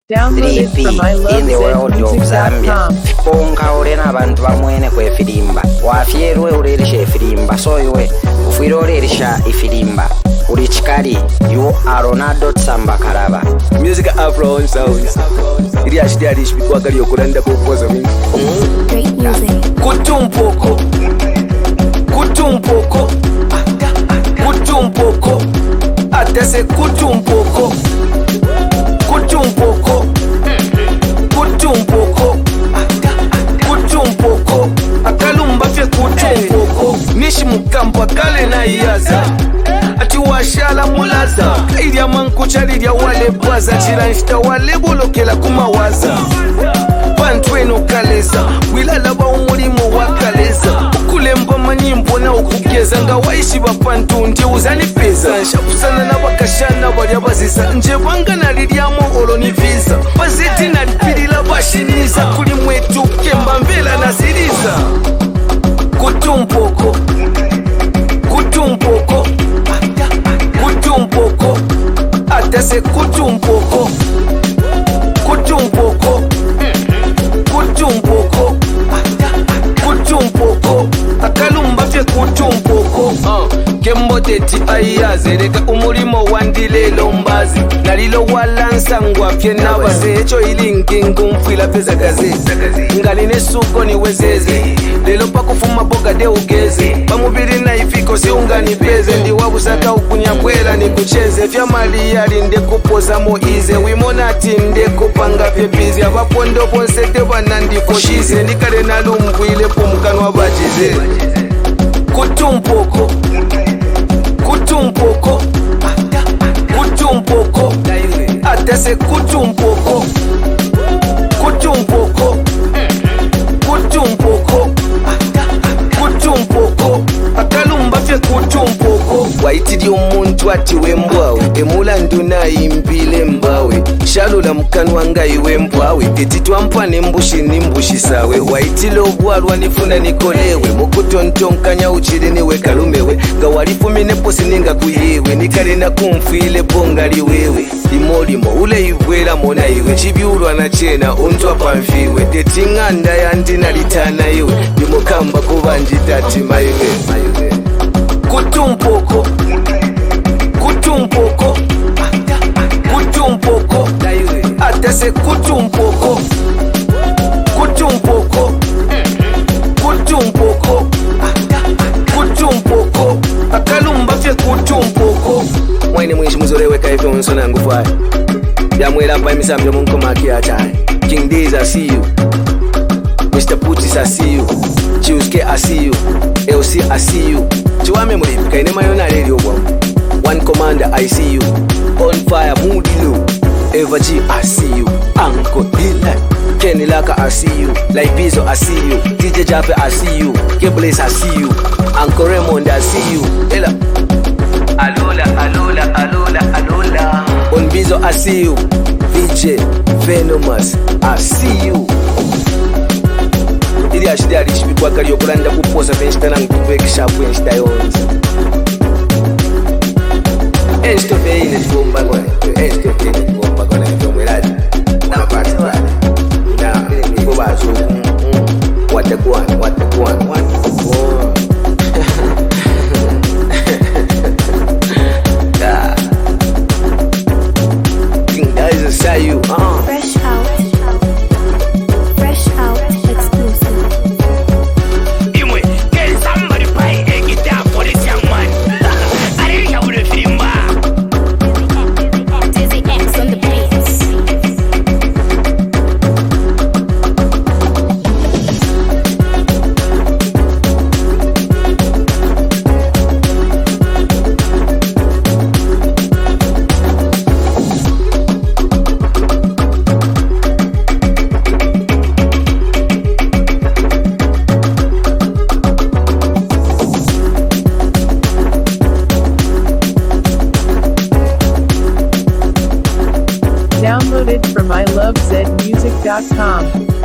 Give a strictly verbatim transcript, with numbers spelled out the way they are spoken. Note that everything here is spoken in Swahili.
Downloaded from I love music dot com. Konka urena abantu bamwene kwe filimba. Wafyerwe urerisha ifilimba. So iwe ufwire urerisha ifilimba. Uri chikari you are Ronaldo Tsamba Karaba. Music Afro on sounds. Iri ashidi arish bitwakari yokuranda kupoza mingi. Great music. Kutumpoko. Kutumpoko. Kutumpoko. Atase kutumpoko. Kutumpoko. Kutumpoko. Kutumpoko. Akalumba fye kutumpoko. Nishi mukamba kale na iyaza. Ati washala mulaza. Ilya mankucha lilya wale baza. Chiranshita wale bulokela kumawaza. Pantweno kaleza. Wilala ba umulimo wakaleza. Ukulemba manyimbo na ukugeza. Nga waishi bapantu ndi uzani peza. Shapusana na bakashana walya bazisa. Nje banga na lilyamo olo ni visa. Bazeti na lipilila bashiniza. Kuli mwetu kemba mbela na ziliza. Kutumpoko. Kutumpoko. Kutumpoko. Atase kutumpoko. Kutumpoko. Kutumpoko. Kutumpoko. Akalumba fye kutumpoko. uh, Kembo teti ayaze. Reka umulimo wandilelo mbazi. Nalilo walansa ngwafye nabaze. Echo ilinkingu mfila peza gaze. Ngaline suko ni wezeze. Lelo pakufuma boga de ugeze. Bamubiri na ifiko si ungani peze. Ndi wabusaka ukunyabwela ni kucheze. Fya mali yali nde kupoza moize. Wimona tinde kupanga pepizi. Abapondo ponsete banandi koshize. Nikale na lumbu ile pumukanwa bajize. Kutumpoko. Kutumpoko. Kutumpoko. Atase kutumpoko. Kutumpoko. Kutumpoko. Kutumpoko. Akalumba fye kutumpoko. Waitidi omuntu ati wembwawe. Emula nduna imbile mbawe. Shalula mkanwa ngai wembwawe. Eti twampane mbushi ni mbushi sawe. Waitile obwalwa nifuna nikolewe. Mukutontonkanya uchiri niwe kalumewe. Nga walifumine posi ninga kuyewe. Nikale na kumfile bonga liwewe. Imolimo ule ibwela mona iwe. Chibiulwa na chena ontwa pamfiwe. Teti nganda ya ndina litana iwe. Nimokamba kubanji tati maiwe. Kutumpoko. Kutumpoko. Kutumpoko. Atase kutumpoko. Kutumpoko. Kutumpoko. Kutumpoko. Akalumba fye kutumpoko. Mwaine mwishi muzolewe kaife unsona ngufaya. Yamwela pa imisamyo munkoma akiatai. King Days I see you. Mister Putis I see you. Chiuske I see you. L C I see you. Chiwame mulipi kaine mayona leli obwamu. One Commander I see you. On fire moody low. Eva G I see you. Uncle Dylan. Kenny Laka I see you. Like Bizo I see you. D J Jaffe I see you. Keblaze I see you. Uncle Raymond I see you. Ella. Alola, alola, alola, alola. On Bizo I see you. V J Venomous I see you. Ili ashidi alishi bitwakari yokuranda kupoza venshitana ngubeki shapu enshita yonza. Enshito feine tibomba gwane. Enshito feine tibomba gwane. Ntomweladi. Na mapati wale. Na kubazu. Watakuwani, watakuwani, watakuwani. King Days I see you. Uh. Fresh out. Fresh out exclusive. Imwe, can somebody buy a guitar for this young man? I didn't hear the film. Dizzy X on the beats. Downloaded from I love music dot com.